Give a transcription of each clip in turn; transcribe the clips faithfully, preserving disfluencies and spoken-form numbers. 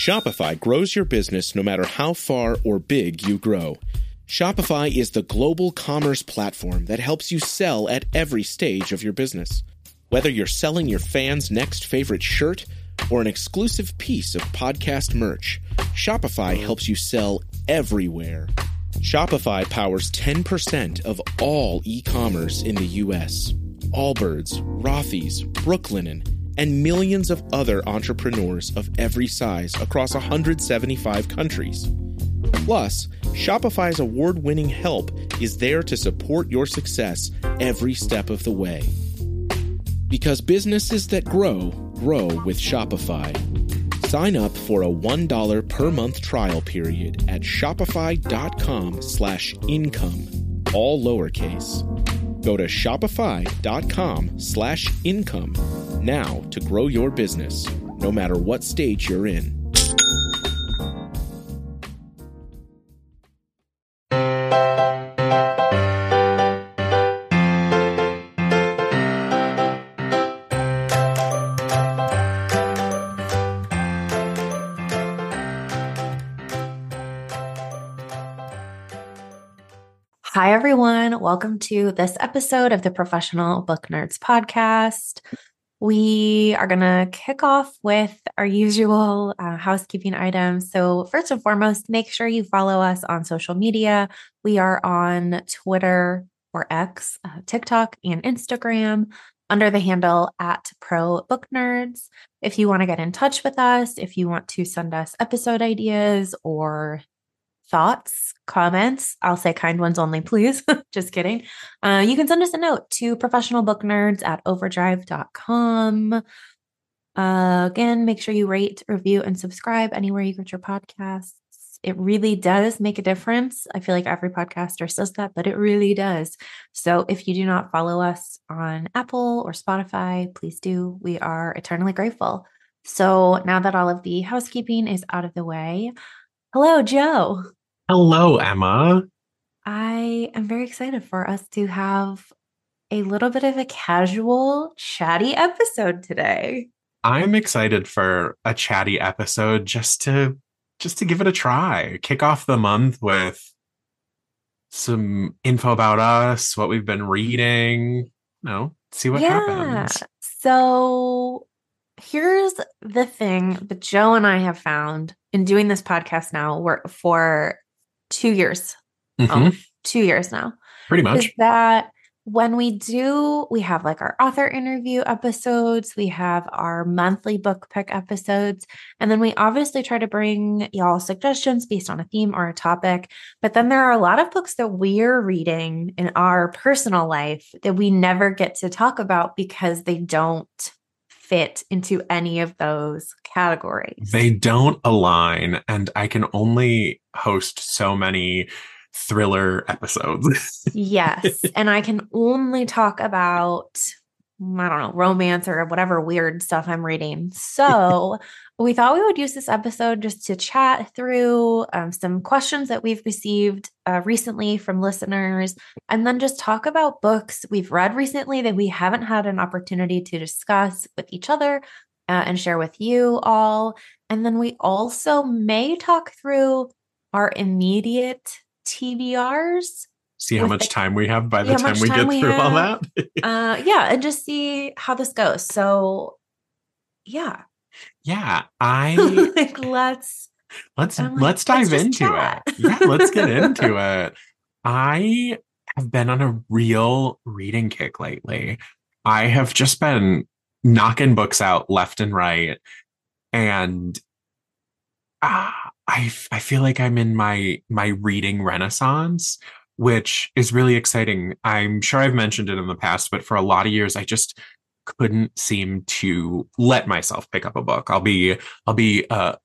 Shopify grows your business no matter how far or big you grow. Shopify is the global commerce platform that helps you sell at every stage of your business. Whether you're selling your fans' next favorite shirt or an exclusive piece of podcast merch, Shopify helps you sell everywhere. Shopify powers ten percent of all e-commerce in the U S. Allbirds, Rothy's, Brooklinen, and millions of other entrepreneurs of every size across one hundred seventy-five countries. Plus, Shopify's award-winning help is there to support your success every step of the way. Because businesses that grow, grow with Shopify. Sign up for a one dollar per month trial period at shopify.com slash income, all lowercase. Go to shopify.com slash income now to grow your business, no matter what stage you're in. Hi, everyone. Welcome to this episode of the Professional Book Nerds podcast. We are going to kick off with our usual uh, housekeeping items. So first and foremost, make sure you follow us on social media. We are on Twitter or X, uh, TikTok, and Instagram under the handle at Pro Book Nerds. If you want to get in touch with us, if you want to send us episode ideas or thoughts, comments, I'll say kind ones only, please. Just kidding. Uh, you can send us a note to professionalbooknerds at overdrive dot com. Uh, again, make sure you rate, review, and subscribe anywhere you get your podcasts. It really does make a difference. I feel like every podcaster says that, but it really does. So if you do not follow us on Apple or Spotify, please do. We are eternally grateful. So now that all of the housekeeping is out of the way, hello, Joe. Hello, Emma. I am very excited for us to have a little bit of a casual, chatty episode today. I'm excited for a chatty episode just to just to give it a try. Kick off the month with some info about us, what we've been reading, you know, see what yeah. happens. So here's the thing that Joe and I have found in doing this podcast now we're, for two years, Mm-hmm. um, two years now, Pretty much. is that when we do, we have like our author interview episodes, we have our monthly book pick episodes, and then we obviously try to bring y'all suggestions based on a theme or a topic. But then there are a lot of books that we're reading in our personal life that we never get to talk about because they don't fit into any of those categories. They don't align, and I can only host so many thriller episodes. Yes. And I can only talk about, I don't know, romance or whatever weird stuff I'm reading. So we thought we would use this episode just to chat through um, some questions that we've received uh, recently from listeners, and then just talk about books we've read recently that we haven't had an opportunity to discuss with each other uh, and share with you all. And then we also may talk through our immediate T B Rs. See how much the, time we have by the time we time get we through have. all that. uh, yeah, and just see how this goes. So, yeah, yeah, I like let's let's like, let's dive let's into chat. it. Yeah, let's get into it. I have been on a real reading kick lately. I have just been knocking books out left and right, and uh, I I feel like I'm in my my reading renaissance, which is really exciting. I'm sure I've mentioned it in the past, but for a lot of years, I just couldn't seem to let myself pick up a book. I'll be I'll be uh,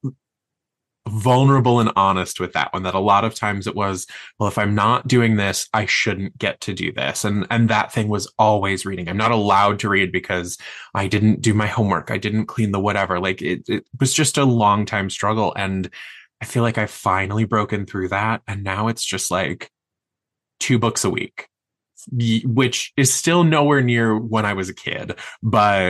vulnerable and honest with that one, that a lot of times it was, well, if I'm not doing this, I shouldn't get to do this. And and that thing was always reading. I'm not allowed to read because I didn't do my homework. I didn't clean the whatever. Like it, it was just a long time struggle. And I feel like I've finally broken through that. And now it's just like two books a week, which is still nowhere near when I was a kid, but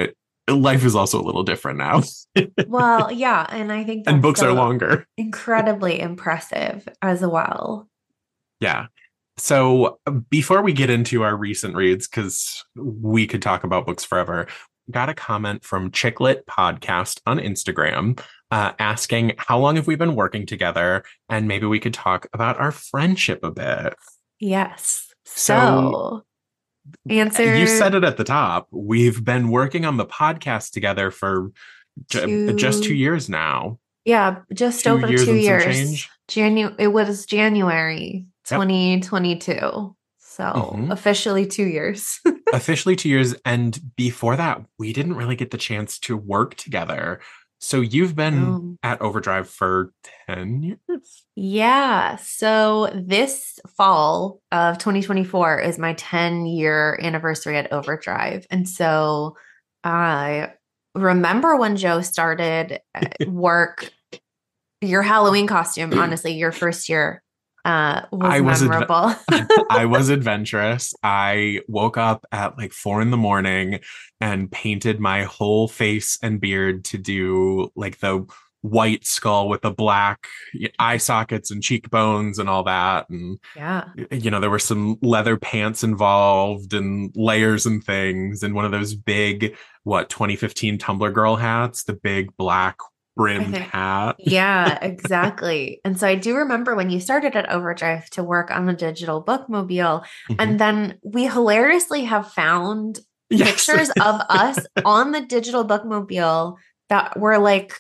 life is also a little different now. Well, yeah. And I think that's and books so are longer. incredibly impressive as well. Yeah. So before we get into our recent reads, because we could talk about books forever, got a comment from Chicklet Podcast on Instagram uh, asking, how long have we been working together? And maybe we could talk about our friendship a bit. Yes. So, so answer. You said it at the top. We've been working on the podcast together for two, j- just two years now. Yeah, just two over years two and years. Some change. Janu- it was January twenty twenty-two. Yep. So mm-hmm. officially two years. Officially two years. And before that, we didn't really get the chance to work together. So you've been um, at Overdrive for ten years? Yeah. So this fall of twenty twenty-four is my ten year anniversary at Overdrive. And so I remember when Joe started work, your Halloween costume, honestly, your first year uh, was I was memorable. Adve- I was adventurous. I woke up at like four in the morning and painted my whole face and beard to do like the white skull with the black eye sockets and cheekbones and all that. And, yeah, you know, there were some leather pants involved and layers and things. And one of those big, what, twenty fifteen Tumblr girl hats, the big black brimmed hat. Yeah, exactly. And so I do remember when you started at Overdrive to work on the digital bookmobile. Mm-hmm. And then we hilariously have found yes. pictures of us on the digital bookmobile that were like,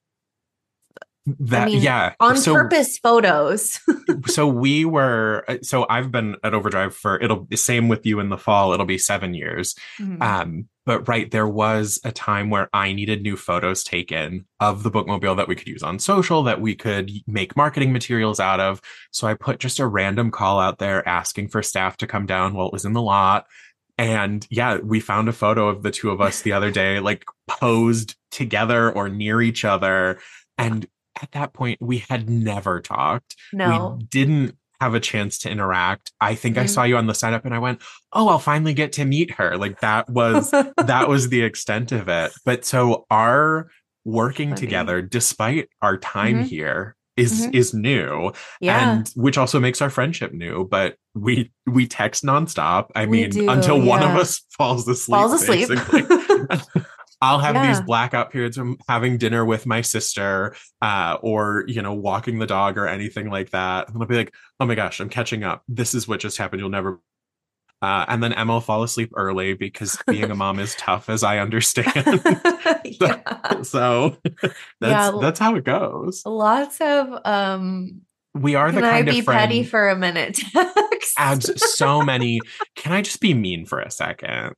that, I mean, yeah, on so, purpose photos. So we were, so I've been at Overdrive for, it'll be same with you in the fall, it'll be seven years. Mm-hmm. Um, But right, there was a time where I needed new photos taken of the bookmobile that we could use on social, that we could make marketing materials out of. So I put just a random call out there asking for staff to come down while it was in the lot. And yeah, we found a photo of the two of us the other day, like posed together or near each other. And at that point, we had never talked. No. We didn't have a chance to interact. I think mm-hmm. I saw you on the sign up and I went, oh, I'll finally get to meet her. Like that was, that was the extent of it. But so our working Funny. together, despite our time mm-hmm. here is, mm-hmm. is new. Yeah. And which also makes our friendship new, but we, we text nonstop. I we mean, do, until yeah. one of us falls asleep. Falls asleep. I'll have yeah. these blackout periods from having dinner with my sister uh, or, you know, walking the dog or anything like that. And I'll be like, oh my gosh, I'm catching up. This is what just happened. You'll never. Uh, and then Emma will fall asleep early because being a mom is tough, as I understand. yeah. so, so that's, yeah, that's how it goes. Lots of um we are the Can kind I be of friend, petty for a minute? Text. Adds so many. Can I just be mean for a second?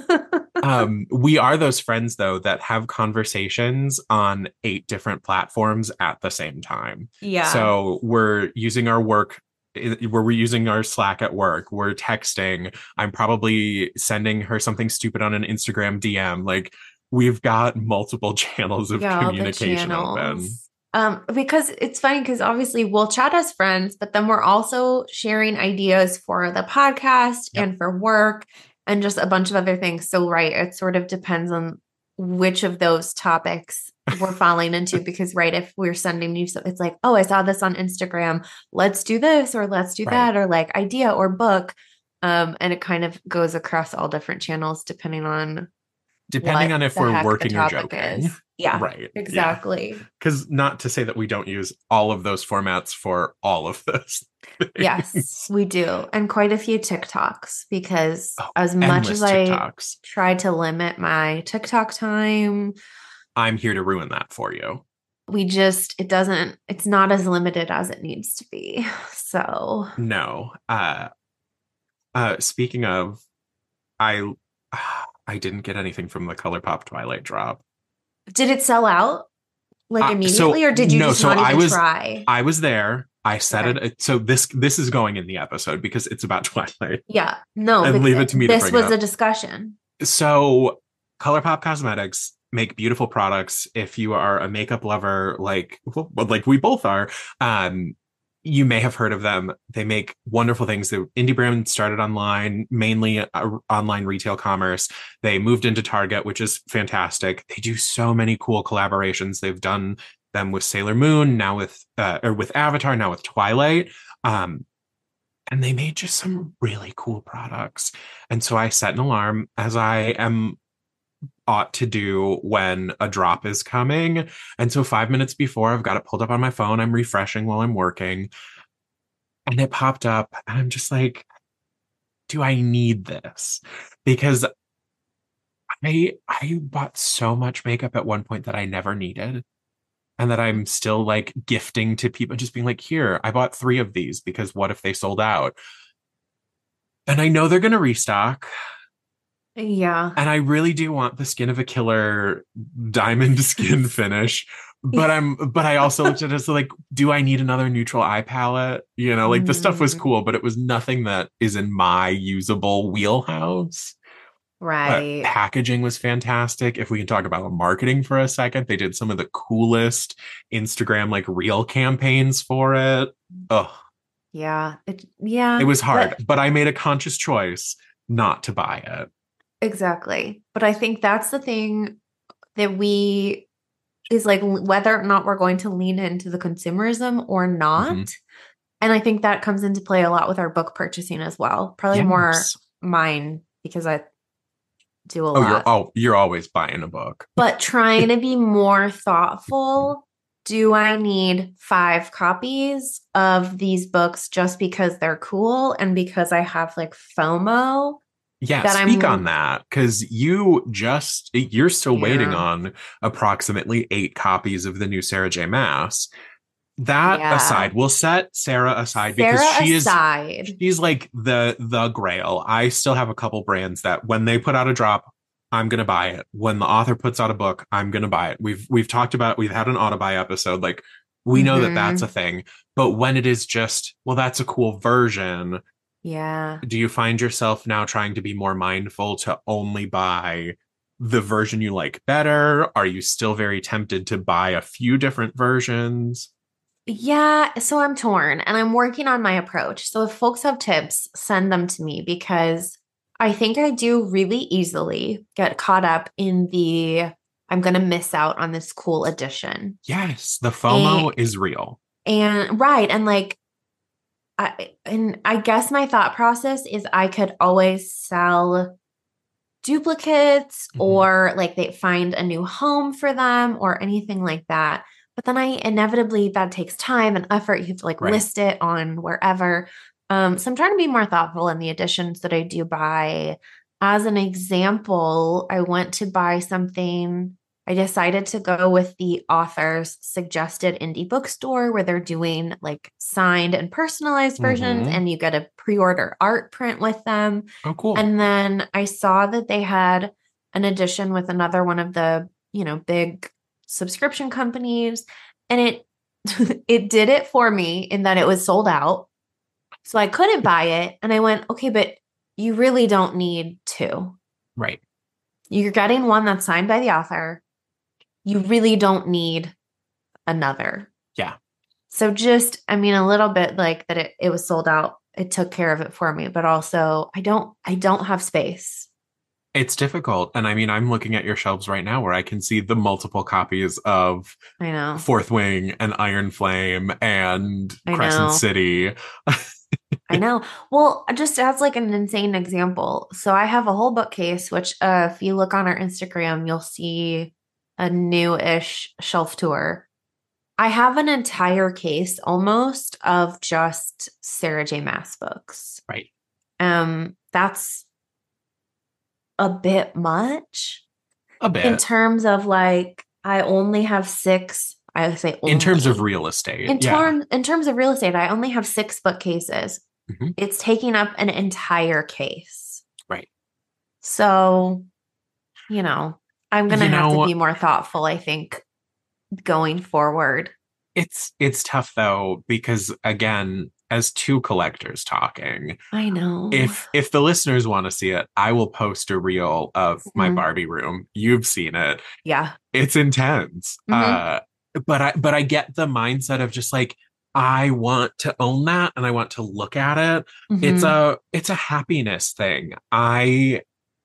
um, we are those friends, though, that have conversations on eight different platforms at the same time. Yeah. So we're using our work. Where we're using our Slack at work, we're texting. I'm probably sending her something stupid on an Instagram D M. Like we've got multiple channels of yeah, communication open. Um, because it's funny because obviously we'll chat as friends, but then we're also sharing ideas for the podcast yep. and for work and just a bunch of other things. So, right, it sort of depends on which of those topics we're falling into because, right, if we're sending you stuff, it's like, oh, I saw this on Instagram. Let's do this or let's do right. that or like idea or book. Um, and it kind of goes across all different channels depending on Depending on if we're working or joking. Is. Yeah, right. Exactly. Because yeah. not to say that we don't use all of those formats for all of this. Yes, we do. And quite a few TikToks because oh, as much as TikToks. I try to limit my TikTok time, I'm here to ruin that for you. We just, it doesn't, it's not as limited as it needs to be. So. No. Uh, uh, speaking of, I... Uh, I didn't get anything from the ColourPop Twilight drop. Did it sell out like immediately, uh, so, or did you no, just so not even I was, try? I was there. I said okay. it. So this this is going in the episode because it's about Twilight. Yeah, no, and leave it to me. This to bring was it a discussion. So ColourPop Cosmetics make beautiful products. If you are a makeup lover, like well, like we both are, um, you may have heard of them. They make wonderful things. The indie brand started online, mainly uh, online retail commerce. They moved into Target, which is fantastic. They do so many cool collaborations. They've done them with Sailor Moon, now with uh, or with Avatar, now with Twilight. Um, and they made just some really cool products. And so I set an alarm, as I am ought to do when a drop is coming. And so five minutes before, I've got it pulled up on my phone. I'm refreshing while I'm working. And it popped up. And I'm just like, do I need this? Because I I bought so much makeup at one point that I never needed. And that I'm still like gifting to people, just being like, here, I bought three of these because what if they sold out? And I know they're going to restock. Yeah. And I really do want the Skin of a Killer diamond skin finish. But I'm but I also looked at it as like, do I need another neutral eye palette? You know, like mm. the stuff was cool, but it was nothing that is in my usable wheelhouse. Right. But packaging was fantastic. If we can talk about marketing for a second, they did some of the coolest Instagram like reel campaigns for it. Ugh. Yeah. It, yeah. It was hard, but, but I made a conscious choice not to buy it. Exactly. But I think that's the thing that we is like whether or not we're going to lean into the consumerism or not. Mm-hmm. And I think that comes into play a lot with our book purchasing as well. Probably yes. more mine because I do a oh, lot. You're, oh, you're always buying a book. But trying to be more thoughtful. Do I need five copies of these books just because they're cool and because I have like FOMO? Yeah, speak I'm, on that, because you just, you're still yeah. waiting on approximately eight copies of the new Sarah J. Maas. That yeah. aside, we'll set Sarah aside Sarah because she aside. is, she's like the, the grail. I still have a couple brands that when they put out a drop, I'm going to buy it. When the author puts out a book, I'm going to buy it. We've, we've talked about, we've had an auto-buy episode. Like we mm-hmm. know that that's a thing, but when it is just, well, that's a cool version. Yeah. Do you find yourself now trying to be more mindful to only buy the version you like better? Are you still very tempted to buy a few different versions? Yeah. So I'm torn and I'm working on my approach. So if folks have tips, send them to me because I think I do really easily get caught up in the, I'm going to miss out on this cool edition. Yes. The FOMO and, is real. And right. And like, I, and I guess my thought process is I could always sell duplicates mm-hmm. or like they find a new home for them or anything like that. But then I inevitably, that takes time and effort. You have to like right. list it on wherever. Um, so I'm trying to be more thoughtful in the editions that I do buy. As an example, I went to buy something. I decided to go with the author's suggested indie bookstore where they're doing like signed and personalized versions mm-hmm. and you get a pre-order art print with them. Oh, cool. And then I saw that they had an edition with another one of the, you know, big subscription companies. And it, it did it for me in that it was sold out. So I couldn't buy it. And I went, okay, but you really don't need two. Right. You're getting one that's signed by the author. You really don't need another. Yeah. So just, I mean, a little bit like that it, it was sold out. It took care of it for me, but also I don't, I don't have space. It's difficult. And I mean, I'm looking at your shelves right now where I can see the multiple copies of I know Fourth Wing and Iron Flame and I Crescent know. City. I know. Well, just as like an insane example. So I have a whole bookcase, which uh, if you look on our Instagram, you'll see a new-ish shelf tour. I have an entire case almost of just Sarah J. Maas books. Right. Um, that's a bit much. A bit. In terms of like, I only have six, I would say only. In terms of real estate. In, yeah. term, in terms of real estate, I only have six bookcases. Mm-hmm. It's taking up an entire case. Right. So, you know, I'm going to have know, to be more thoughtful, I think, going forward. It's it's tough, though, because, again, as two collectors talking, I know. If if the listeners want to see it, I will post a reel of mm-hmm. my Barbie room. You've seen it. Yeah. It's intense. Mm-hmm. Uh, but I but I get the mindset of just like, I want to own that and I want to look at it. It's Mhm. a it's a happiness thing. I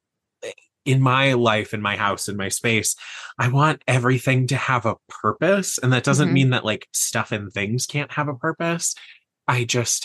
in my life, in my house, in my space, I want everything to have a purpose. And that doesn't Mhm. mean that like stuff and things can't have a purpose. I just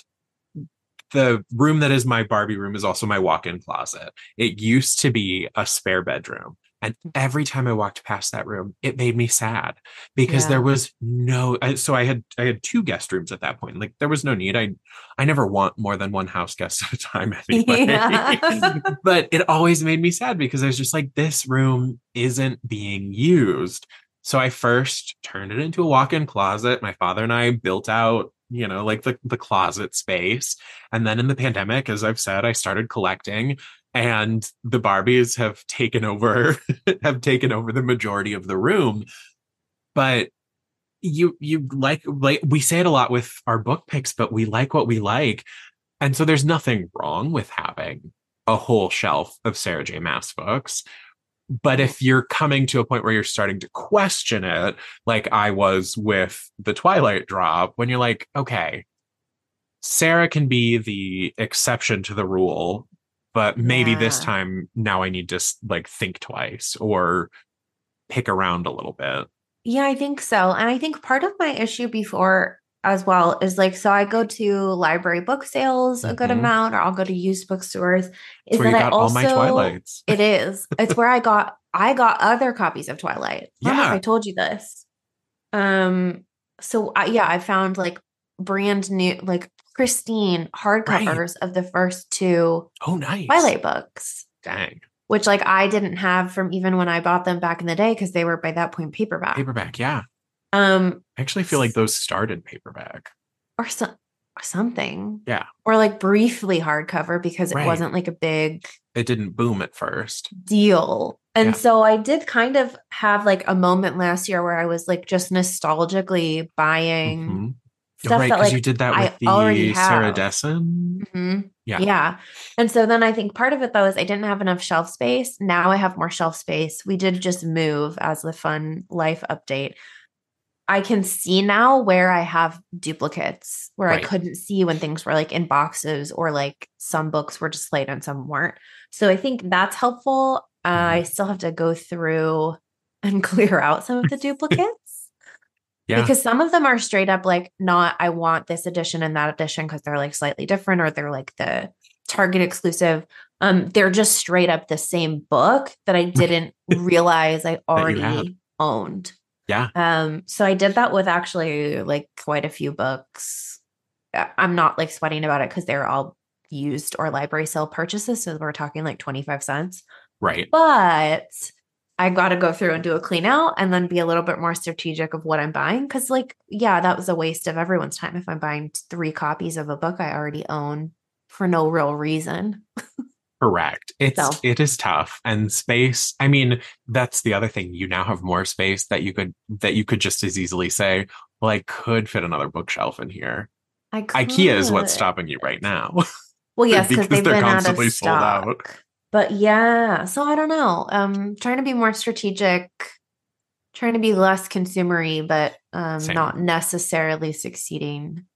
the room that is my Barbie room is also my walk-in closet. It used to be a spare bedroom. And every time I walked past that room, it made me sad because there Yeah. was no, I, so I had, I had two guest rooms at that point. Like there was no need. I, I never want more than one house guest at a time anyway. Yeah. But it always made me sad because I was just like, this room isn't being used. So I first turned it into a walk-in closet. My father and I built out, you know, like the, the closet space. And then in the pandemic, as I've said, I started collecting and the Barbies have taken over, have taken over the majority of the room. But you, you like, like we say it a lot with our book picks, but we like what we like. And so there's nothing wrong with having a whole shelf of Sarah J. Maas books. But if you're coming to a point where you're starting to question it, like I was with the Twilight drop, when you're like, okay, Sarah can be the exception to the rule, but maybe this Yeah. time now I need to like think twice or pick around a little bit. Yeah, I think so. And I think part of my issue before as well is like, so I go to library book sales a good Mhm. amount, or I'll go to used bookstores. That's Is where that you I got all my also, Twilights. it is, it's where I got, I got other copies of Twilight. I don't know if Yeah. I told you this. Um, so I, yeah, I found like brand new, like pristine hardcovers of the first two Oh, nice. Twilight books, Dang. which like I didn't have from even when I bought them back in the day because they were by that point paperback. Paperback, yeah. Um, I actually feel like those started paperback. or some or something. Yeah. Or like briefly hardcover because it Right. wasn't like a big It didn't boom at first. deal. And Yeah. so I did kind of have like a moment last year where I was like just nostalgically buying Mhm. stuff Right, that because like you did that with I already the Sarah have. Dessen. Mhm. Yeah. Yeah. And so then I think part of it though is I didn't have enough shelf space. Now I have more shelf space. We did just move as the fun life update. I can see now where I have duplicates, where Right. I couldn't see when things were like in boxes or like some books were displayed and some weren't. So I think that's helpful. Uh, I still have to go through and clear out some of the duplicates. Yeah. Because some of them are straight up like not, I want this edition and that edition because they're like slightly different or they're like the Target exclusive. Um, they're just straight up the same book that I didn't realize I you had. already owned. Yeah. Um, so I did that with actually like quite a few books. I- I'm not like sweating about it because they're all used or library sale purchases. So we're talking like twenty-five cents. Right. But I got to go through and do a clean out and then be a little bit more strategic of what I'm buying. Cause like, yeah, that was a waste of everyone's time if I'm buying three copies of a book I already own for no real reason. Correct. It's So. it is tough. And space, I mean, that's the other thing. You now have more space that you could that you could just as easily say, well, I could fit another bookshelf in here. I could. IKEA is what's stopping you right now. Well, yes, because because they've they're been out constantly of sold out. stock. But yeah, so I don't know. Um, trying to be more strategic, trying to be less consumery, but um, Same. not necessarily succeeding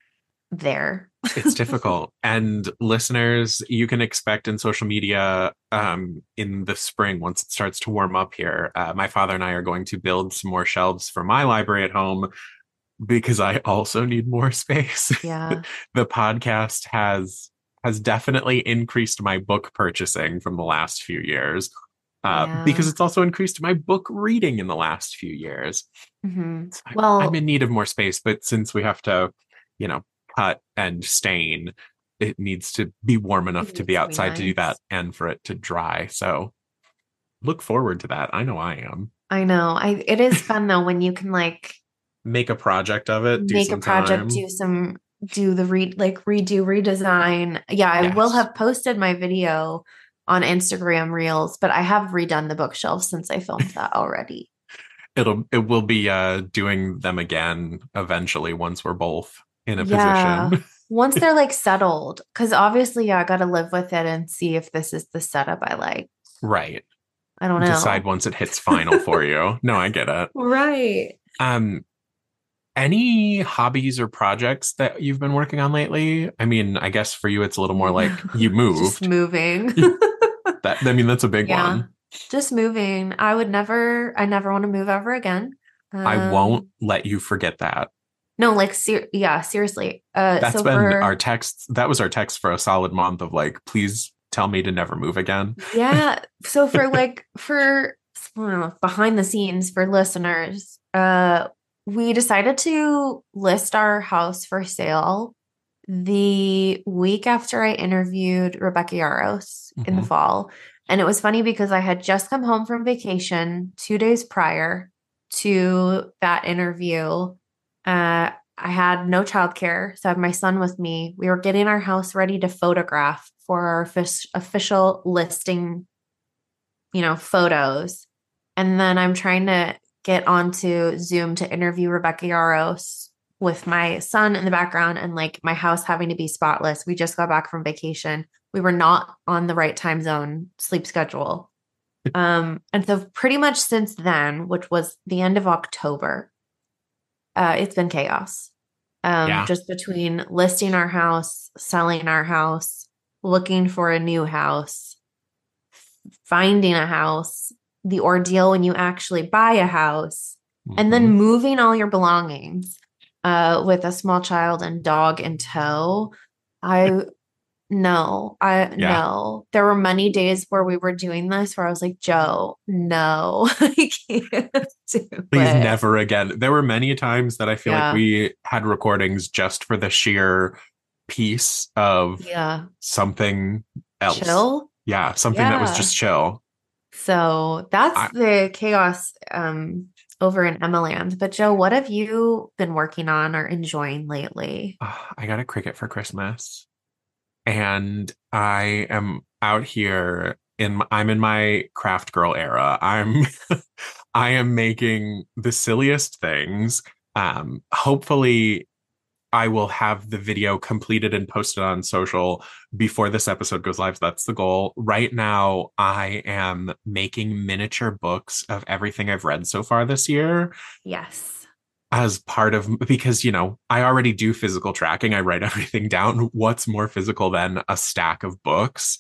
there. It's difficult. And listeners, you can expect in social media um, in the spring, once it starts to warm up here, uh, my father and I are going to build some more shelves for my library at home because I also need more space. Yeah. The podcast has has definitely increased my book purchasing from the last few years. Uh, Yeah. because it's also increased my book reading in the last few years. Mm-hmm. So I- Well, I'm in need of more space, but since we have to, you know, cut and stain, it needs to be warm enough It to needs be to be outside to do nice. that and for it to dry. So look forward to that. I know I am. I know. I it is fun though when you can like Make a project of it. Do make some a project, time. do some do the read like redo, redesign. Yeah, I will Yes. have posted my video on Instagram Reels, but I have redone the bookshelf since I filmed that already. It'll it will be uh doing them again eventually once we're both in a Yeah. position. Once they're like settled, because obviously, yeah, I got to live with it and see if this is the setup I like. Right. I don't know. Decide once it hits final for you. No, I get it. Right. Um Any hobbies or projects that you've been working on lately? I mean, I guess for you, it's a little more like you Just moved. moving. That, I mean, that's a big Yeah, one. just moving. I would never, I never want to move ever again. I won't Um, let you forget that. no, like, ser yeah, seriously. Uh, That's so been our for, text. That was our text for a solid month of like, please tell me to never move again. yeah, so for like, for I don't know, behind the scenes for listeners, uh, we decided to list our house for sale the week after I interviewed Rebecca Yaros in the Mhm. fall. And it was funny because I had just come home from vacation two days prior to that interview. Uh, I had no childcare, so I had my son with me. We were getting our house ready to photograph for our offic- official listing, you know, photos. And then I'm trying to get onto Zoom to interview Rebecca Yaros with my son in the background and like my house having to be spotless. We just got back from vacation. We were not on the right time zone sleep schedule. Um, and so pretty much since then, which was the end of October, uh, it's been chaos. Um, Yeah. just between listing our house, selling our house, looking for a new house, finding a house, the ordeal when you actually buy a house, and then Mhm. moving all your belongings uh, with a small child and dog in tow. I no, I Yeah. no. There were many days where we were doing this where I was like, Joe, no, I can't do Please it. never again. There were many times that I feel like Yeah, we had recordings just for the sheer piece of yeah. something else. Chill. Yeah, something that was Yeah. just chill. So that's I the chaos um over in Emma Land. But Joe, what have you been working on or enjoying lately? I got a cricket for Christmas, and I am out here in my, I'm in my craft girl era. I'm I am making the silliest things. Um, hopefully I will have the video completed and posted on social before this episode goes live. That's the goal. Right now, I am making miniature books of everything I've read so far this year Yes. as part of, because, you know, I already do physical tracking. I write everything down. What's more physical than a stack of books?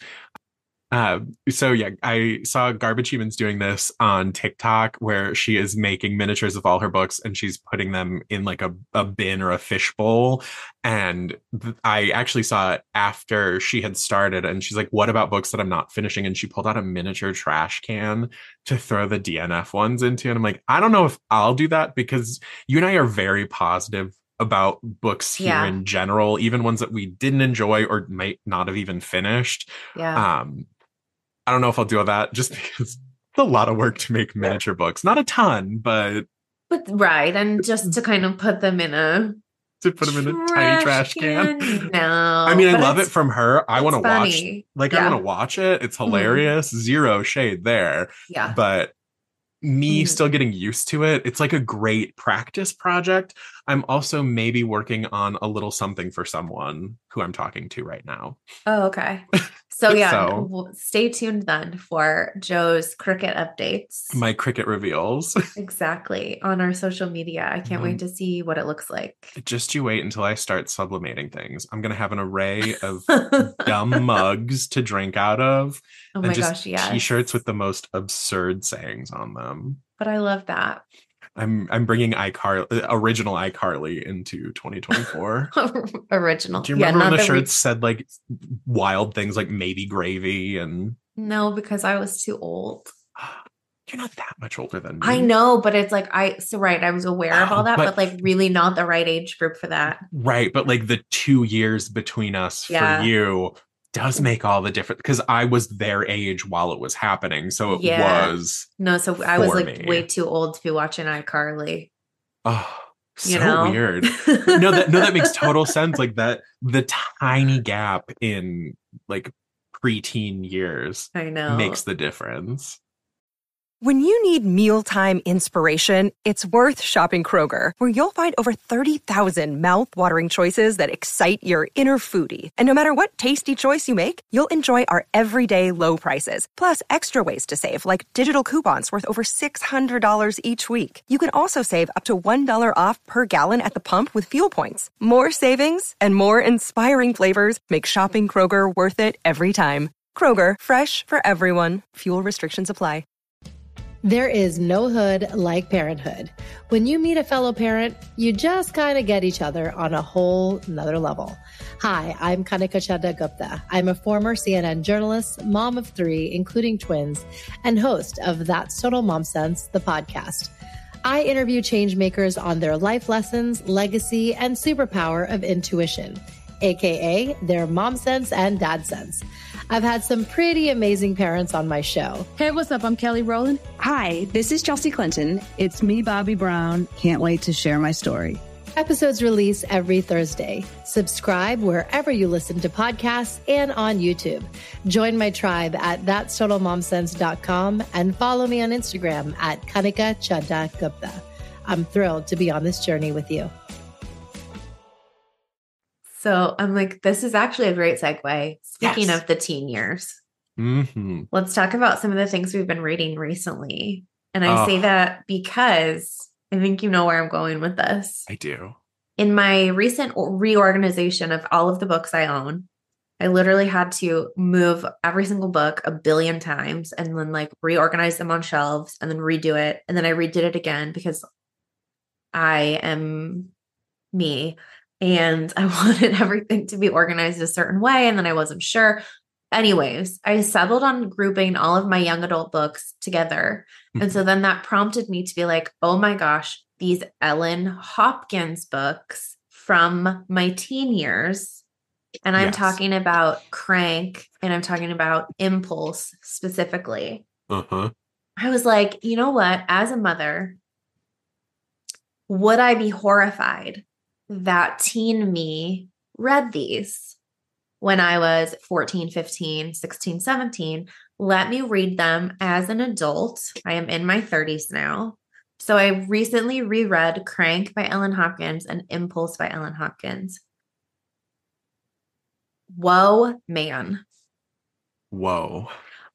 Uh, so yeah, I saw Garbage Humans doing this on TikTok where she is making miniatures of all her books and she's putting them in like a, a bin or a fish bowl. And th- I actually saw it after she had started and she's like, what about books that I'm not finishing? And she pulled out a miniature trash can to throw the D N F ones into. And I'm like, I don't know if I'll do that because you and I are very positive about books here Yeah. in general, even ones that we didn't enjoy or might not have even finished. Yeah. Um, I don't know if I'll do all that just because it's a lot of work to make miniature books. Not a ton, but But right. And just to kind of put them in a to put them in a tiny trash trash can. can. I No. mean, I But love it it's from her. I want it's to watch, funny. like, I want to Yeah. watch it. It's Mhm. hilarious. Zero shade there. Yeah. But me Mhm. still getting used to it, it's like a great practice project. I'm also maybe working on a little something for someone who I'm talking to right now. Oh, okay. So yeah, So w- stay tuned then for Joe's cricket updates. my cricket reveals. Exactly. On our social media. I can't wait Um, to see what it looks like. just you wait until I start sublimating things. I'm gonna have an array of Oh dumb mugs to drink out of and my just gosh, yes. t-shirts with the most absurd sayings on them. But I love that. I'm I'm bringing iCar original iCarly into twenty twenty-four. Original. Do you Yeah, remember when not the the shirts re said like wild things like maybe gravy and no, because I was too old. you're not that much older than I me. know, but it's like I so right, I was aware of all Oh, that, but but like really not the right age group for that. right, but like the two years between us for Yeah. you does make all the difference because I was their age while it was happening. So it Yeah. was No, so I was for like me. way too old to be watching iCarly, Oh, you so know? weird. No, that no, that makes total sense. Like that, the tiny gap in like preteen years I makes know. the difference. When you need mealtime inspiration, it's worth shopping Kroger, where you'll find over thirty thousand mouth-watering choices that excite your inner foodie. And no matter what tasty choice you make, you'll enjoy our everyday low prices, plus extra ways to save, like digital coupons worth over six hundred dollars each week. You can also save up to one dollar off per gallon at the pump with fuel points. More savings and more inspiring flavors make shopping Kroger worth it every time. Kroger, fresh for everyone. Fuel restrictions apply. There is no hood like parenthood. When you meet a fellow parent, you just kind of get each other on a whole nother level. Hi, I'm Kanika Chadda Gupta. I'm a former C N N journalist, mom of three, including twins, and host of That's Total Mom Sense, the podcast. I interview changemakers on their life lessons, legacy, and superpower of intuition, aka their mom sense and dad sense. I've had some pretty amazing parents on my show. Hey, what's up? I'm Kelly Rowland. Hi, this is Chelsea Clinton. It's me, Bobby Brown. Can't wait to share my story. Episodes release every Thursday. Subscribe wherever you listen to podcasts and on YouTube. Join my tribe at that's total mom sense dot com and follow me on Instagram at Kanika Chadda Gupta. I'm thrilled to be on this journey with you. So I'm like, this is actually a great segue. Speaking Yes. of the teen years, Mm-hmm. let's talk about some of the things we've been reading recently. And I Oh. say that because I think you know where I'm going with this. I do. In my recent reorganization of all of the books I own, I literally had to move every single book a billion times and then like reorganize them on shelves and then redo it. And then I redid it again because I am me. And I wanted everything to be organized a certain way. And then I wasn't sure. Anyways, I settled on grouping all of my young adult books together. And so then that prompted me to be like, oh my gosh, these Ellen Hopkins books from my teen years. And I'm Yes. talking about Crank and I'm talking about Impulse specifically. Uh-huh. I was like, you know what? As a mother, would I be horrified that teen me read these when I was fourteen, fifteen, sixteen, seventeen? Let me read them as an adult. I am in my thirties now. So I recently reread Crank by Ellen Hopkins and Impulse by Ellen Hopkins. Whoa, man. Whoa.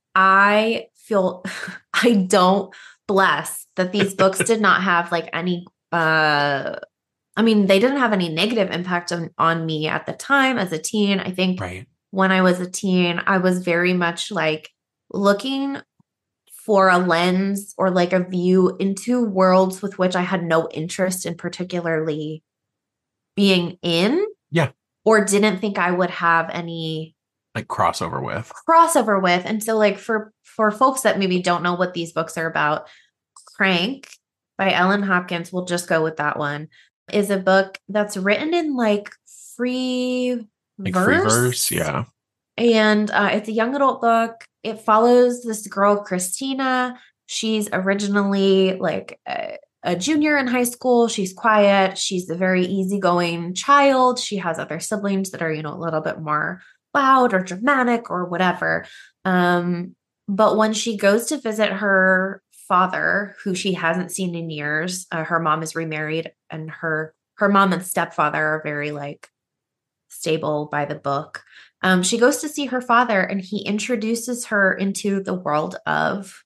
I feel, I don't bless that these books did not have like any, uh, I mean, they didn't have any negative impact on, on me at the time as a teen. I think Right. when I was a teen, I was very much like looking for a lens or like a view into worlds with which I had no interest in particularly being in. Yeah. Or didn't think I would have any Like crossover with. crossover with. And so like for, for folks that maybe don't know what these books are about, Crank by Ellen Hopkins, we'll just go with that one, is a book that's written in like free Like verse. free verse. Yeah. And uh, it's a young adult book. It follows this girl, Christina. She's originally like a, a junior in high school. She's quiet. She's a very easygoing child. She has other siblings that are, you know, a little bit more loud or dramatic or whatever. Um, but when she goes to visit her father, who she hasn't seen in years, uh, her mom is remarried, and her her mom and stepfather are very like stable by the book. Um, she goes to see her father, and he introduces her into the world of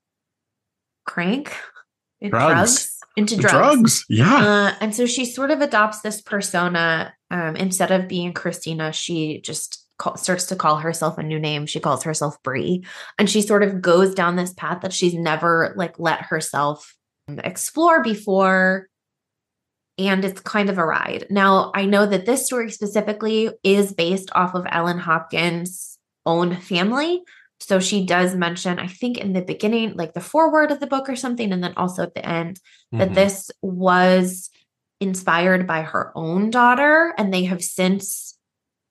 crank, and Drugs. drugs, into drugs. Drugs. Yeah. Uh, and so she sort of adopts this persona. Um, instead of being Christina, she just call, starts to call herself a new name. She calls herself Bree, and she sort of goes down this path that she's never like let herself explore before. And it's kind of a ride. Now, I know that this story specifically is based off of Ellen Hopkins' own family. So she does mention, I think in the beginning, like the foreword of the book or something, and then also at the end, that Mhm. this was inspired by her own daughter. And they have since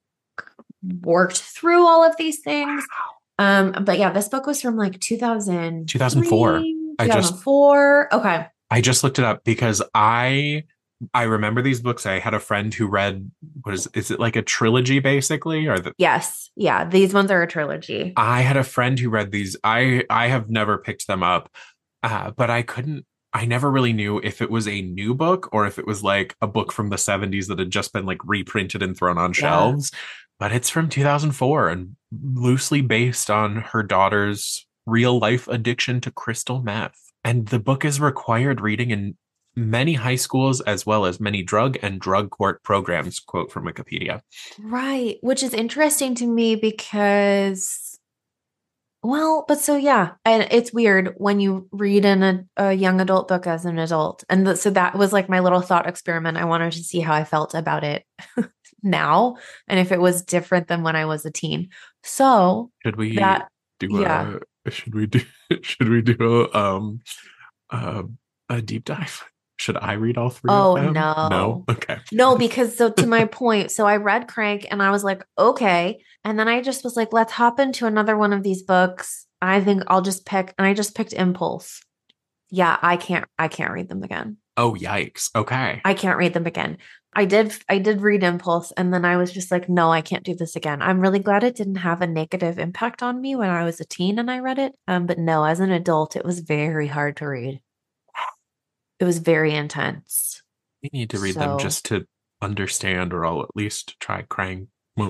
worked through all of these things. Um, but yeah, this book was from like two thousand two thousand four. I two thousand just four. Okay. I just looked it up because I I remember these books. I had a friend who read, what is is it like a trilogy basically, or the, Yes. Yeah. These ones are a trilogy. I had a friend who read these. I I have never picked them up, Uh, but I couldn't, I never really knew if it was a new book or if it was like a book from the seventies that had just been like reprinted and thrown on Yeah. shelves. But it's from two thousand four and loosely based on her daughter's real life addiction to crystal meth. And the book is required reading in many high schools as well as many drug and drug court programs, quote from Wikipedia. Right. Which is interesting to me because, well, but so yeah, and it's weird when you read in a, a young adult book as an adult. And th- so that was like my little thought experiment. I wanted to see how I felt about it now and if it was different than when I was a teen. So Should we that, do yeah. a, should we do, should we do a, um, uh, a deep dive? Should I read all three Oh, of them? no. No? Okay. No, because so to my point, so I read Crank and I was like, okay. And then I just was like, let's hop into another one of these books. I think I'll just pick, and I just picked Impulse. Yeah, I can't, I can't read them again. Oh, yikes. Okay. I can't read them again. I did, I did read Impulse, and then I was just like, no, I can't do this again. I'm really glad it didn't have a negative impact on me when I was a teen and I read it. Um, but no, as an adult, it was very hard to read. It was very intense. We need to read So- them just to understand, or I'll at least try crying. oh,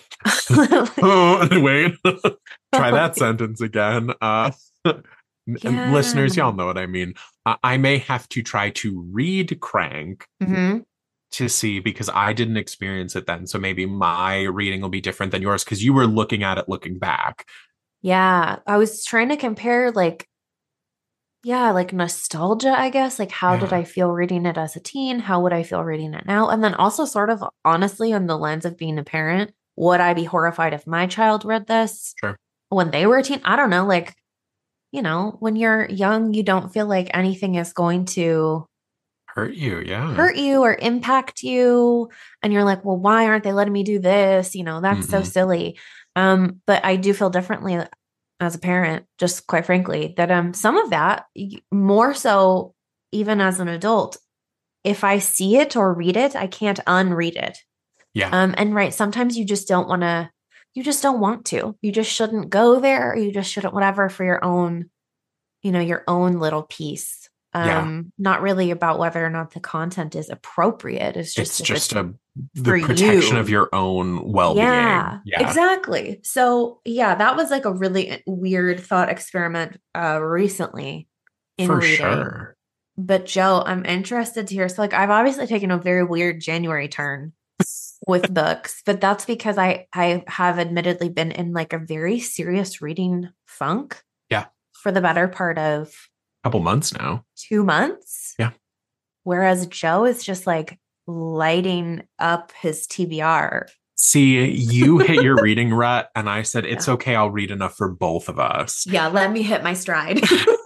wait. Try that sentence again. Uh, Yeah. Listeners, y'all know what I mean. Uh, I may have to try to read Crank hmm to see, because I didn't experience it then. So maybe my reading will be different than yours because you were looking at it looking back. Yeah, I was trying to compare like, yeah, like nostalgia, I guess. Like, how did Yeah. I feel reading it as a teen? How would I feel reading it now? And then also, sort of honestly, on the lens of being a parent, would I be horrified if my child read this Sure. when they were a teen? I don't know. Like, you know, when you're young, you don't feel like anything is going to Hurt you, yeah. hurt you or impact you. And you're like, well, why aren't they letting me do this? You know, that's so Mhm. silly. Um, but I do feel differently as a parent, just quite frankly, that um some of that y- more so even as an adult, if I see it or read it, I can't unread it. Yeah. Um, and right, sometimes you just don't want to, you just don't want to. You just shouldn't go there, or you just shouldn't whatever for your own, you know, your own little piece. Um, Yeah. not really about whether or not the content is appropriate. It's just It's if just it's a the for protection you. of your own well-being. yeah, Yeah. exactly. So yeah, that was like a really weird thought experiment uh recently in For reading. sure. But Joe, I'm interested to hear. So like I've obviously taken a very weird January turn with books, but that's because I I have admittedly been in like a very serious reading funk. Yeah. For the better part of Couple months now. two months. Yeah. Whereas Joe is just like lighting up his T B R. See, you hit your reading rut, and I said, it's Yeah. okay, I'll read enough for both of us. Yeah, let me hit my stride.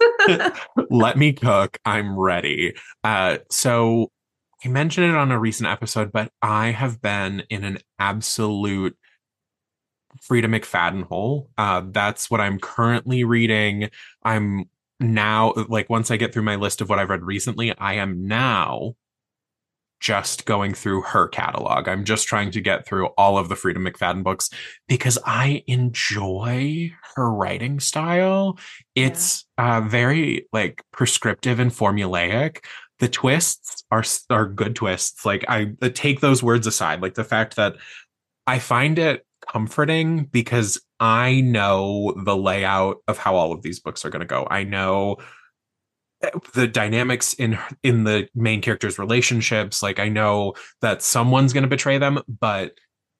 Let me cook. I'm ready. Uh, so I mentioned it on a recent episode, but I have been in an absolute Frida McFadden hole. Uh, that's what I'm currently reading. I'm now, like, once I get through my list of what I've read recently, I am now just going through her catalog. I'm just trying to get through all of the Frida McFadden books because I enjoy her writing style. It's uh, very like prescriptive and formulaic. The twists are are good twists. Like I take those words aside, like the fact that I find it comforting because I know the layout of how all of these books are going to go. I know the dynamics in in the main characters' relationships. Like I know that someone's going to betray them, but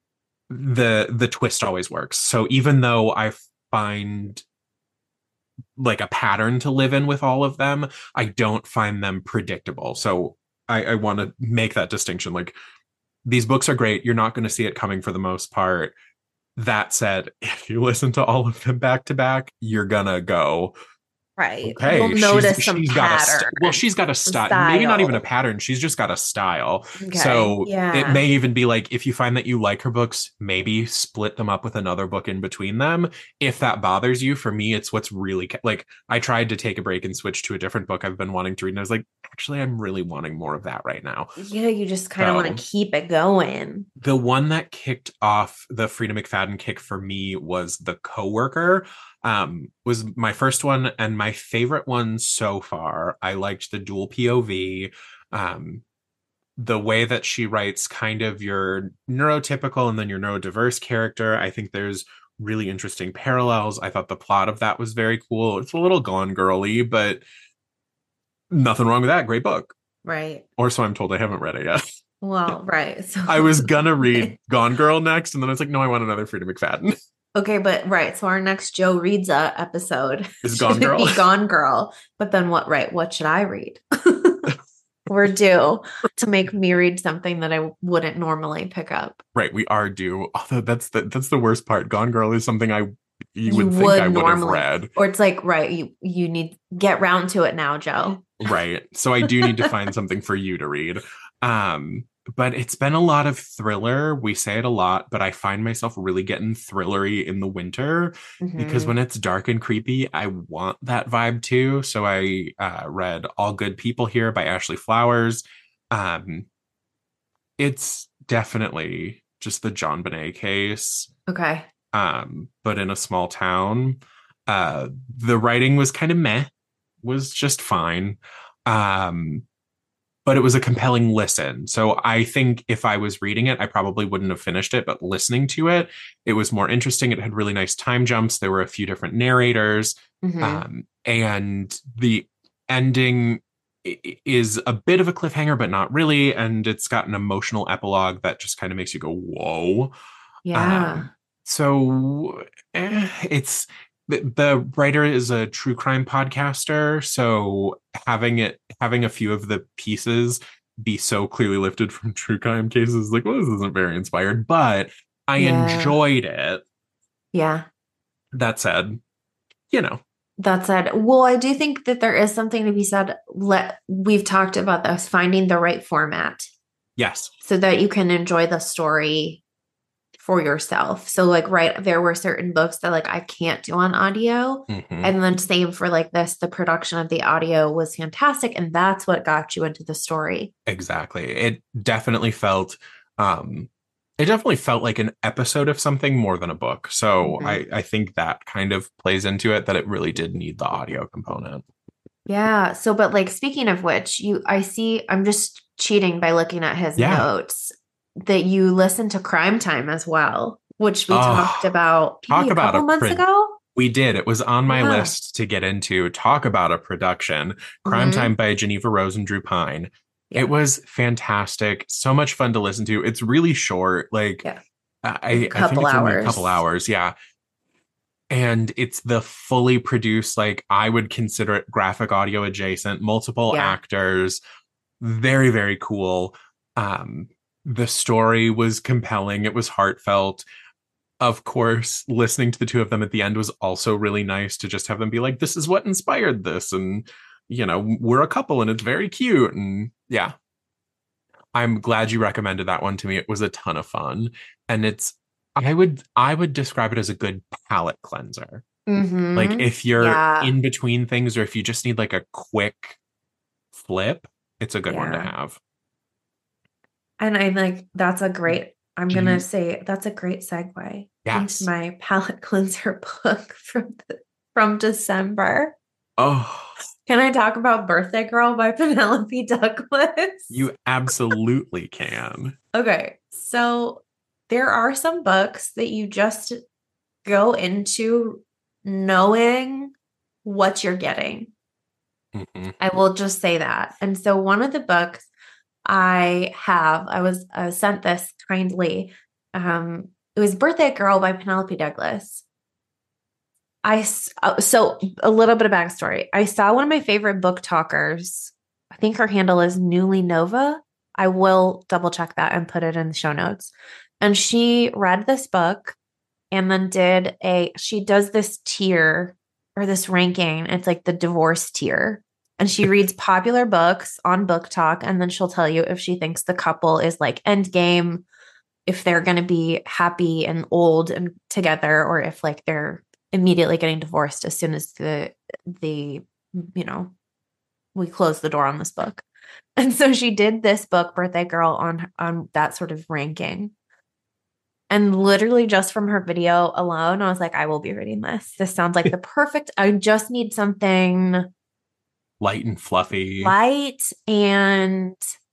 the the twist always works. So even though I find like a pattern to live in with all of them, I don't find them predictable. So I, I want to make that distinction. Like these books are great. You're not going to see it coming for the most part. That said, if you listen to all of them back to back, you're gonna go, Right. okay, You'll she's- notice some she's got a st- pattern. well, she's got a some style. Maybe not even a style. pattern. She's just got a style. Okay. So yeah. it may even be like, if you find that you like her books, maybe split them up with another book in between them. If that bothers you, for me, it's what's really ca- like, I tried to take a break and switch to a different book I've been wanting to read. And I was like, actually, I'm really wanting more of that right now. Yeah, you just kind of So- want to keep it going. The one that kicked off the Frida McFadden kick for me was The Coworker. um, was my first one and my favorite one so far. I liked the dual P O V. Um, the way that she writes kind of your neurotypical and then your neurodiverse character. I think there's really interesting parallels. I thought the plot of that was very cool. It's a little Gone Girly, but nothing wrong with that. Great book. Right. Or so I'm told. I haven't read it yet. Well, right. So I was gonna read Gone Girl next, and then I was like, no, I want another Frida McFadden. Okay, but right. So our next Joe Reads a episode is Gone Girl. Be Gone Girl. But then what? Right. What should I read? We're due to make me read something that I wouldn't normally pick up. Right, we are due. Although that's the that's the worst part. Gone Girl is something I you, You would think would I would have normally- read. Or it's like, right, you you need get round to it now, Joe. Right. So I do need to find something for you to read. Um, but it's been a lot of thriller. We say it a lot, but I find myself really getting thrillery in the winter because Mhm. when it's dark and creepy, I want that vibe too. So I uh, read All Good People Here by Ashley Flowers. Um, it's definitely just the John Bonet case, Okay. um, but in a small town. Uh, the writing was kind of meh, was just fine. Um, but it was a compelling listen. So I think if I was reading it, I probably wouldn't have finished it, but listening to it, it was more interesting. It had really nice time jumps. There were a few different narrators. Mhm. Um, and the ending i- is a bit of a cliffhanger, but not really. And it's got an emotional epilogue that just kind of makes you go, whoa. Yeah. Um, so eh, it's the, the writer is a true crime podcaster, so having it having a few of the pieces be so clearly lifted from true crime cases, like, well, this isn't very inspired, but I Yeah. enjoyed it. Yeah. That said, you know, That said, well, I do think that there is something to be said. Let we've talked about this, finding the right format yes, so that you can enjoy the story for yourself. So like, right, there were certain books that like I can't do on audio. Mhm. And then same for like this, the production of the audio was fantastic. And that's what got you into the story. exactly. It definitely felt, um, it definitely felt like an episode of something more than a book. So Mhm. I, I think that kind of plays into it, that it really did need the audio component. Yeah. So, but like, speaking of which, you, I see, I'm just cheating by looking at his Yeah. notes that you listen to Crime Time as well, which we Oh, talked about talk maybe a about couple a months print- ago. We did. It was on my Yeah. list to get into. Talk about a production. Crime Mhm. Time by Geneva Rose and Drew Pine. Yeah. It was fantastic. So much fun to listen to. It's really short. Like, Yeah. I, A I think couple it's only a hours. couple hours. Yeah. And it's the fully produced, like, I would consider it graphic audio adjacent, multiple Yeah. actors. Very, very cool. Um, the story was compelling. It was heartfelt. Of course, listening to the two of them at the end was also really nice to just have them be like, this is what inspired this. And, you know, we're a couple and it's very cute. And yeah, I'm glad you recommended that one to me. It was a ton of fun. And it's, I would, I would describe it as a good palate cleanser. Mhm. Like if you're Yeah. in between things or if you just need like a quick flip, it's a good one to Yeah. have. And I'm like, that's a great, I'm Do going to you- say that's a great segue Yes. into my palette cleanser book from the, from December. Oh, Can I talk about Birthday Girl by Penelope Douglas? you absolutely can. Okay. So there are some books that you just go into knowing what you're getting. Mhm. I will just say that. And so one of the books I have, I was uh, sent this kindly. Um, it was Birthday Girl by Penelope Douglas. I s- uh, so a little bit of backstory. I saw one of my favorite book talkers. I think her handle is Newly Nova. I will double check that and put it in the show notes. And she read this book and then did a, she does this tier or this ranking. It's like the divorce tier. And she reads popular books on Book Talk. And then she'll tell you if she thinks the couple is like endgame, if they're going to be happy and old and together, or if like they're immediately getting divorced as soon as the, the, you know, we close the door on this book. And so she did this book, Birthday Girl, on, on that sort of ranking. And literally just from her video alone, I was like, I will be reading this. This sounds like the perfect, I just need something light and fluffy. Light and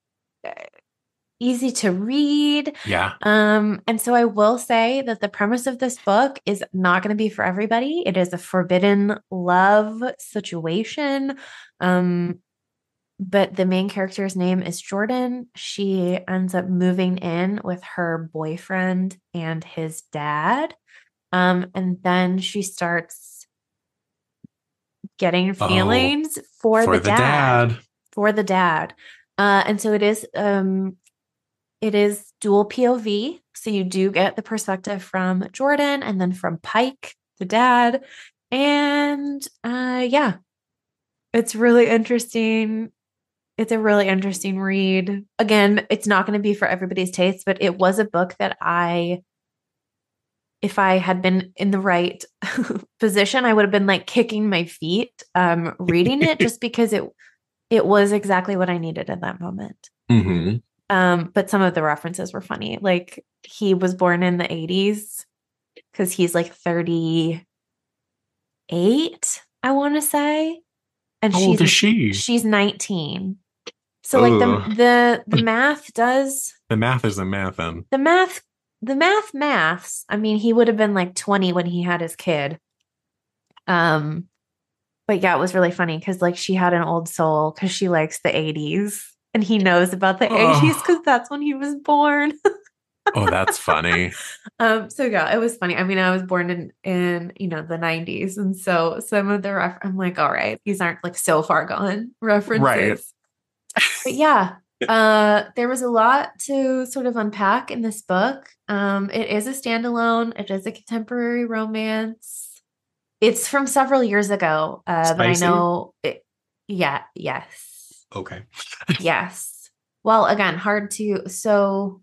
easy to read. Yeah. Um, and so I will say that the premise of this book is not going to be for everybody. It is a forbidden love situation. Um, but the main character's name is Jordan. She ends up moving in with her boyfriend and his dad. Um, and then she starts getting feelings oh, for, for the, the dad, dad. For the dad. Uh, and so it is um it is dual P O V. So you do get the perspective from Jordan and then from Pike, the dad. And uh yeah. It's really interesting. It's a really interesting read. Again, it's not going to be for everybody's taste, but it was a book that I, if I had been in the right position, I would have been like kicking my feet, um, reading it just because it, it was exactly what I needed at that moment. Mm-hmm. Um, but some of the references were funny. Like he was born in the eighties because he's like thirty-eight, I want to say. And How she's, old is she? She's nineteen. So like the, the, the math does. The math is the math then. The math, the math maths. I mean, he would have been like twenty when he had his kid. Um, but yeah, it was really funny because like she had an old soul because she likes the eighties and he knows about the oh. eighties because that's when he was born. Oh, that's funny. Um, so yeah, it was funny. I mean, I was born in, in, you know, the nineties. And so some of the ref- I'm like, all right, these aren't like so far gone references. Right. But yeah, uh, there was a lot to sort of unpack in this book. Um, it is a standalone. It is a contemporary romance. It's from several years ago, uh, but I know it, yeah, yes. Okay. Yes. Well, again, hard to, so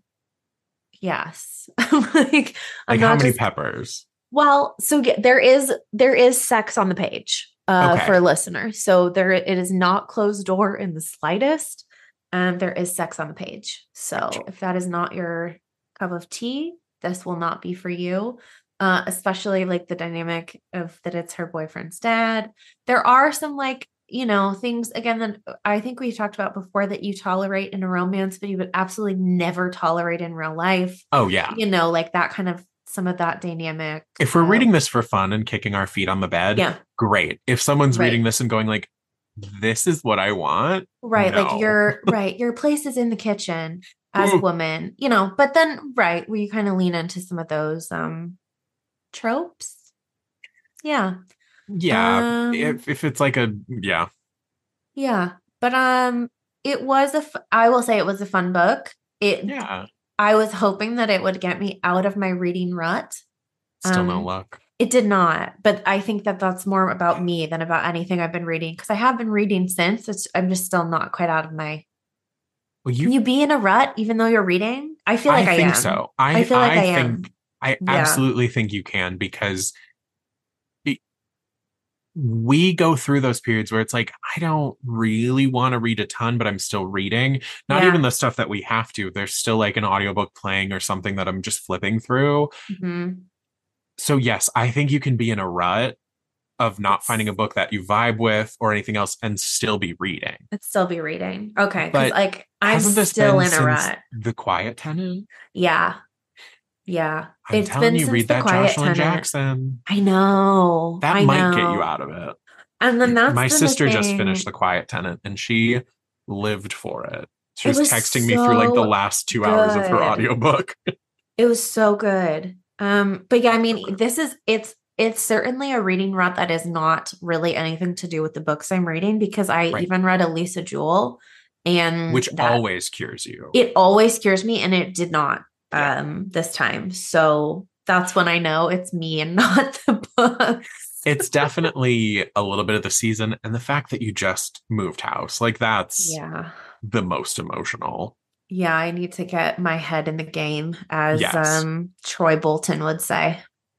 yes. like, I'm like how many just, peppers? Well, so yeah, there is, there is sex on the page. Uh, okay. For listeners. So there, it is not closed door in the slightest. And there is sex on the page. So if that is not your cup of tea, this will not be for you. Uh, especially like the dynamic of that it's her boyfriend's dad. There are some like, you know, things again that I think we talked about before that you tolerate in a romance, but you would absolutely never tolerate in real life. Oh yeah. You know, like that kind of some of that dynamic. If we're uh, reading this for fun and kicking our feet on the bed, yeah. great. If someone's right. reading this and going like, this is what I want. Right. No. Like your, right. Your place is in the kitchen as a woman, you know, but then, right. We kind of lean into some of those, um, tropes. Yeah. Yeah. Um, if, if it's like a, yeah. Yeah. But, um, it was a, f- I will say it was a fun book. It, yeah. I was hoping that it would get me out of my reading rut. Still um, no luck. It did not, but I think that that's more about me than about anything I've been reading because I have been reading since. It's, I'm just still not quite out of my. Well, you, Can you be in a rut even though you're reading? I feel like I, I think am. so. I, I feel like I, I am. think I Yeah. absolutely think you can because it, we go through those periods where it's like I don't really want to read a ton, but I'm still reading. Not Yeah. even the stuff that we have to. There's still like an audiobook playing or something that I'm just flipping through. Mm-hmm. So yes, I think you can be in a rut of not finding a book that you vibe with or anything else and still be reading. I'd still be reading. Okay. Because like I'm hasn't this still been in a since rut. The Quiet Tenant? Yeah. Yeah. I'm It's telling been you, since read the that Quiet Joshua Tenant. Jackson. I know. That I might know. get you out of it. And then that's my been sister the just thing. finished The Quiet Tenant and she lived for it. She It was, was texting me through like the so last two hours of her good. audiobook. It was so good. Um, but yeah, I mean, this is it's it's certainly a reading rut that is not really anything to do with the books I'm reading because I Right. even read Elisa Jewell and Which that, always cures you. it always cures me and it did not Yeah. um this time. So that's when I know it's me and not the books. It's definitely a little bit of the season and the fact that you just moved house. Like that's Yeah. the most emotional. Yeah, I need to get my head in the game, as Yes. um Troy Bolton would say.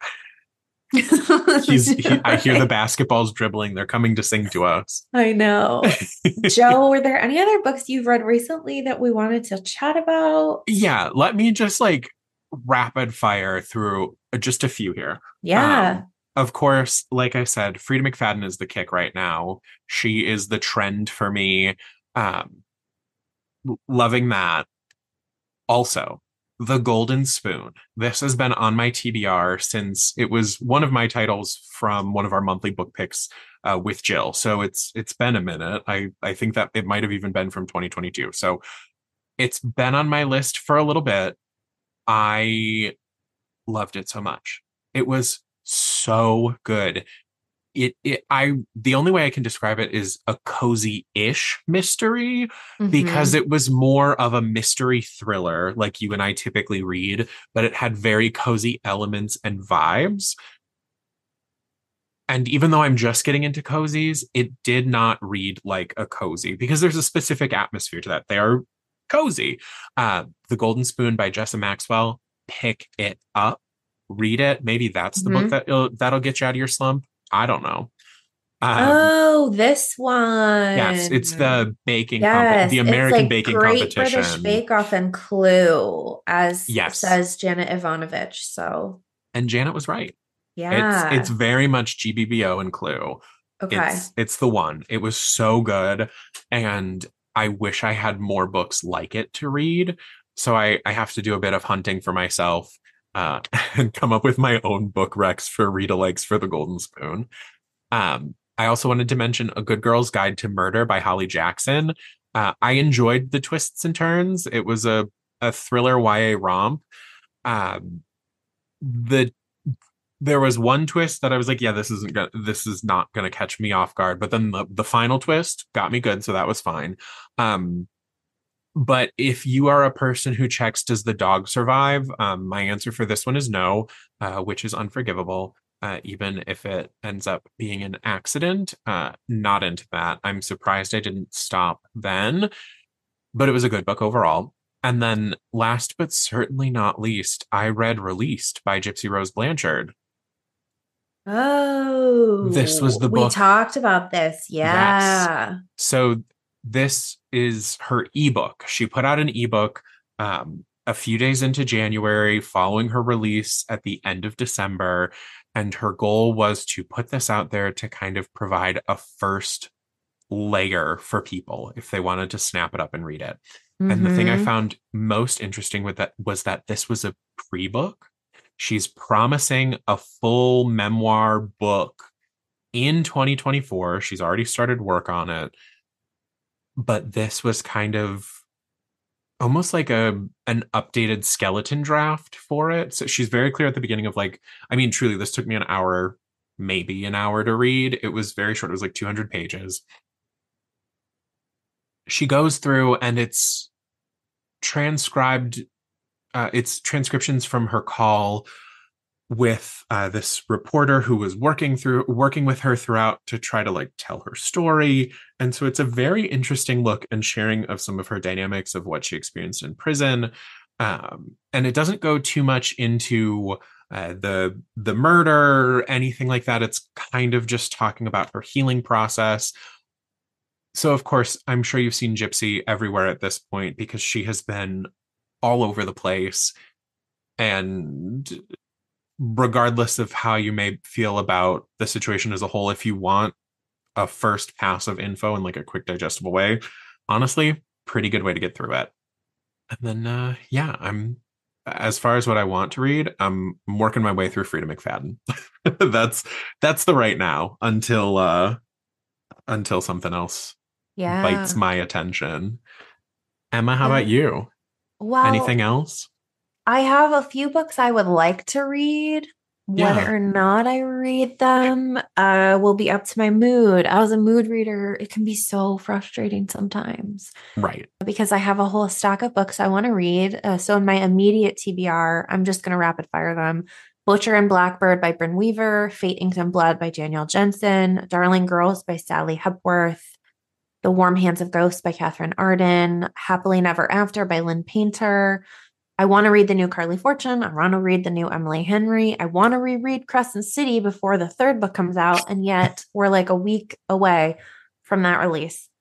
He's he, I hear the basketballs dribbling. They're coming to sing to us. I know. Joe, were there any other books you've read recently that we wanted to chat about? Yeah, let me just like rapid fire through just a few here. Yeah. Um, of course, like I said, Frida McFadden is the kick right now. She is the trend for me. Um, loving that. Also, The Golden Spoon. This has been on my T B R since it was one of my titles from one of our monthly book picks uh, with Jill. So it's it's been a minute. I I think that it might have even been from twenty twenty-two. So it's been on my list for a little bit. I loved it so much. It was so good. It, it I the only way I can describe it is a cozy-ish mystery, Mhm. because it was more of a mystery thriller like you and I typically read, but it had very cozy elements and vibes. And even though I'm just getting into cozies, it did not read like a cozy because there's a specific atmosphere to that. They are cozy. Uh, The Golden Spoon by Jessa Maxwell. Pick it up, read it. Maybe that's the book Mhm. that that'll, that'll get you out of your slump. I don't know. Um, Oh, this one. yes, it's the baking, Yes, comp- the it's American like baking Great competition. British Bake Off and Clue, as Yes. says Janet Ivanovich. So And Janet was right. yeah, It's it's very much G B B O and Clue. okay. It's it's the one. It was so good, and I wish I had more books like it to read. So I I have to do a bit of hunting for myself uh, and come up with my own book recs for read-alikes for The Golden Spoon. Um, I also wanted to mention A Good Girl's Guide to Murder by Holly Jackson. Uh, I enjoyed the twists and turns. It was a a thriller Y A romp. Um, the there was one twist that I was like, yeah, this isn't gonna, this is not going to catch me off guard. But then the, the final twist got me good, so that was fine. Um, but if you are a person who checks, does the dog survive? Um, my answer for this one is no, uh, which is unforgivable. Uh, even if it ends up being an accident, uh, not into that. I'm surprised I didn't stop then, but it was a good book overall. And then last but certainly not least, I read Released by Gypsy Rose Blanchard. Oh, This was the we book. talked about this. Yeah. So this is her ebook. She put out an ebook um, a few days into January following her release at the end of December. And her goal was to put this out there to kind of provide a first layer for people if they wanted to snap it up and read it. And the thing I Mhm. found most interesting with that was that this was a pre-book. She's promising a full memoir book in twenty twenty-four. She's already started work on it. But this was kind of almost like a an updated skeleton draft for it. So she's very clear at the beginning of like, I mean, truly, this took me an hour, maybe an hour to read. It was very short. It was like two hundred pages. She goes through and it's transcribed. Uh, it's transcriptions from her call with uh, this reporter who was working through working with her throughout to try to like tell her story. And so it's a very interesting look and sharing of some of her dynamics of what she experienced in prison. Um, and it doesn't go too much into uh, the the murder, anything like that. It's kind of just talking about her healing process. So of course, I'm sure you've seen Gypsy everywhere at this point because she has been all over the place. And regardless of how you may feel about the situation as a whole, if you want a first pass of info in like a quick digestible way, honestly, pretty good way to get through it. And then uh yeah, I'm as far as what I want to read, I'm working my way through Frida McFadden. that's that's the right now until uh until something else Yeah. bites my attention. Emma, how Yeah. about you? Well, Anything else? I have a few books I would like to read. Whether Yeah. or not I read them uh, will be up to my mood. As a mood reader, it can be so frustrating sometimes Right. because I have a whole stack of books I want to read. Uh, so in my immediate T B R, I'm just going to rapid fire them. Butcher and Blackbird by Bryn Weaver, Fate, Ink, and Blood by Danielle Jensen, Darling Girls by Sally Hepworth, The Warm Hands of Ghosts by Catherine Arden, Happily Never After by Lynn Painter. I want to read the new Carly Fortune. I want to read the new Emily Henry. I want to reread Crescent City before the third book comes out. And yet we're like a week away from that release.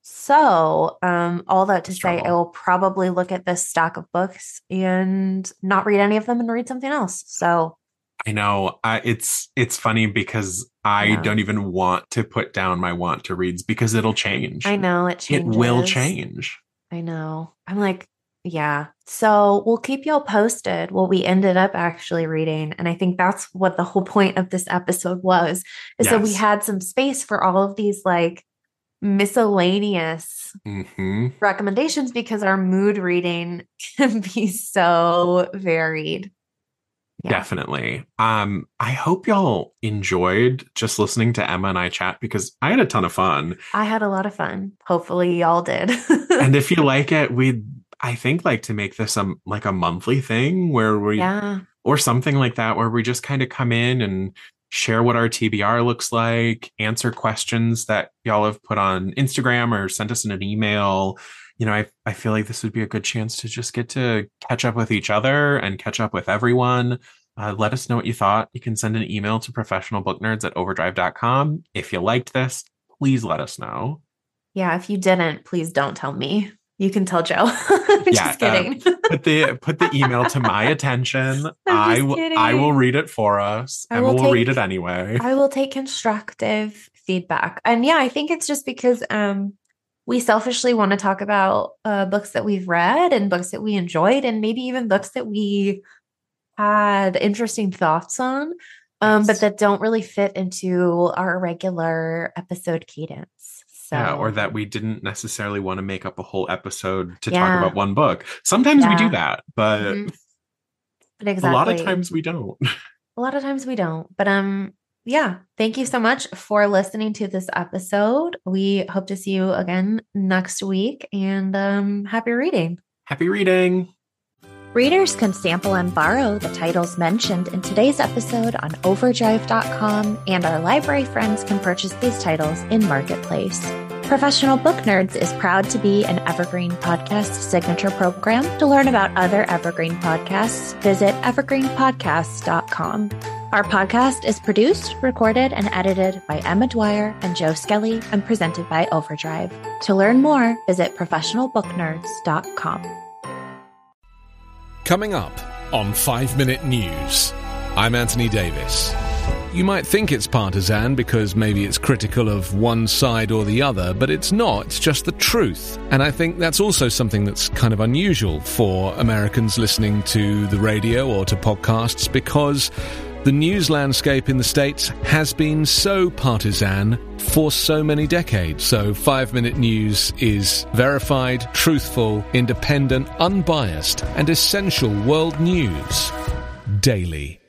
So, um, all that to Struggle. say, I will probably look at this stack of books and not read any of them and read something else. So, I know. I, it's it's funny because I Yeah. don't even want to put down my want to reads because it'll change. I know it It changes. will change. I know. I'm like, yeah. So we'll keep y'all posted what we ended up actually reading. And I think that's what the whole point of this episode was, is that we Yes. had some space for all of these like miscellaneous hmm recommendations because our mood reading can be so varied. Yeah. Definitely. Um, I hope y'all enjoyed just listening to Emma and I chat because I had a ton of fun. I had a lot of fun. Hopefully y'all did. And if you like it, we'd I think like to make this a like a monthly thing where we yeah. or something like that, where we just kind of come in and share what our T B R looks like, answer questions that y'all have put on Instagram or sent us in an email. You know, I, I feel like this would be a good chance to just get to catch up with each other and catch up with everyone. Uh, let us know what you thought. You can send an email to professionalbooknerds at overdrive dot com. If you liked this, please let us know. Yeah. If you didn't, please don't tell me. You can tell Joe. I'm Yeah, just kidding. Put the put the email to my attention. I just will I will kidding. read it for us. I Emma will will take- read it anyway. I will take constructive feedback. And yeah, I think it's just because um we selfishly want to talk about uh books that we've read and books that we enjoyed and maybe even books that we had interesting thoughts on, um, Yes. but that don't really fit into our regular episode cadence. So Yeah, or that we didn't necessarily want to make up a whole episode to Yeah. talk about one book. Sometimes we do Yeah. that, but Mhm. But exactly. a lot of times we don't. A lot of times we don't. But um yeah, thank you so much for listening to this episode. We hope to see you again next week and um happy reading. Happy reading. Readers can sample and borrow the titles mentioned in today's episode on overdrive dot com, and our library friends can purchase these titles in Marketplace. Professional Book Nerds is proud to be an Evergreen Podcast signature program. To learn about other Evergreen podcasts, visit evergreen podcasts dot com. Our podcast is produced, recorded, and edited by Emma Dwyer and Joe Skelly and presented by Overdrive. To learn more, visit professional book nerds dot com. Coming up on five minute News, I'm Anthony Davis. You might think it's partisan because maybe it's critical of one side or the other, but it's not. It's just the truth. And I think that's also something that's kind of unusual for Americans listening to the radio or to podcasts, because the news landscape in the States has been so partisan for so many decades. So five minute News is verified, truthful, independent, unbiased, and essential world news daily.